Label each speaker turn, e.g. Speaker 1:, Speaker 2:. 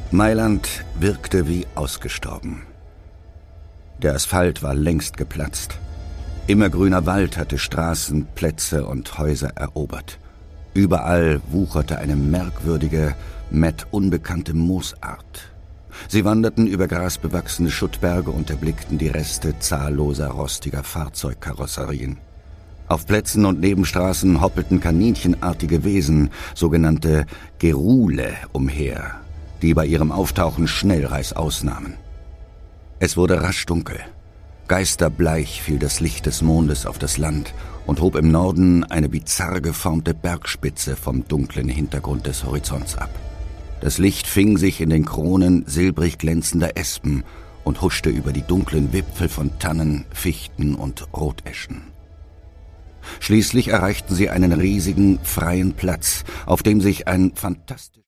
Speaker 1: Mailand wirkte wie ausgestorben. Der Asphalt war längst geplatzt. Immergrüner Wald hatte Straßen, Plätze und Häuser erobert. Überall wucherte eine merkwürdige, Matt unbekannte Moosart. Sie wanderten über grasbewachsene Schuttberge und erblickten die Reste zahlloser rostiger Fahrzeugkarosserien. Auf Plätzen und Nebenstraßen hoppelten kaninchenartige Wesen, sogenannte Gerule, umher, die bei ihrem Auftauchen schnell reißaus nahmen. Es wurde rasch dunkel. Geisterbleich fiel das Licht des Mondes auf das Land und hob im Norden eine bizarr geformte Bergspitze vom dunklen Hintergrund des Horizonts ab. Das Licht fing sich in den Kronen silbrig glänzender Espen und huschte über die dunklen Wipfel von Tannen, Fichten und Roteschen. Schließlich erreichten sie einen riesigen, freien Platz, auf dem sich ein fantastisch